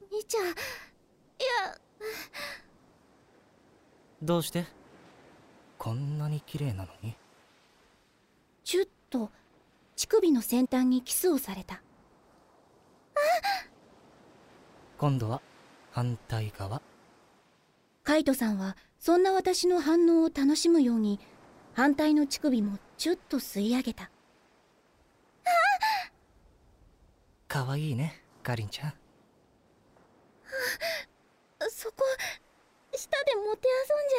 兄ちゃん、いや。 どうして？こんなに綺麗なのに。 ちゅっと乳首の先端にキスをされた。 今度は反対側。 カイトさんはそんな私の反応を楽しむように反対の乳首もちゅっと吸い上げた。 かわいいね、かりんちゃん。 そこ舌でもて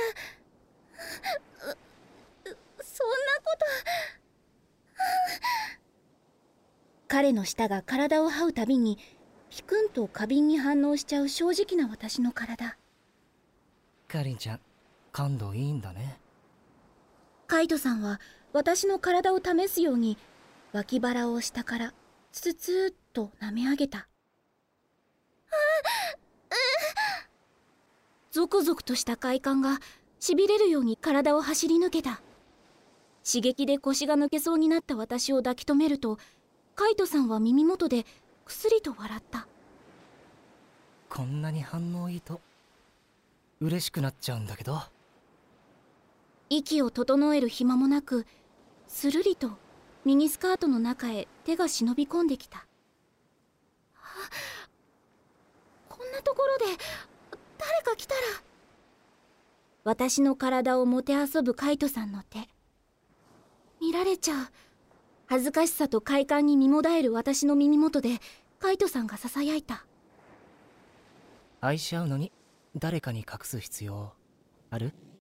あそんじゃ。そんなこと。彼の舌が体を這うたびにピクンと過敏に反応しちゃう正直な私の体。 かりんちゃん、感度いいんだね。 カイトさんは私の体を試すように脇腹を下からツツツーっと舐め上げた。ゾクゾクとした快感がしびれるように体を走り抜けた。刺激で腰が抜けそうになった私を抱き留めると、カイトさんは耳元でくすりと笑った。 こんなに反応いいと嬉しくなっちゃうんだけど。 息を整える暇もなく、するりとミニスカートの中へ手が忍び込んできた。こんなところで誰か来たら。私の体をもてあそぶカイトさんの手。見られちゃう。恥ずかしさと快感に身もだえる私の耳元でカイトさんがささやいた。 愛し合うのに誰かに隠す必要ある？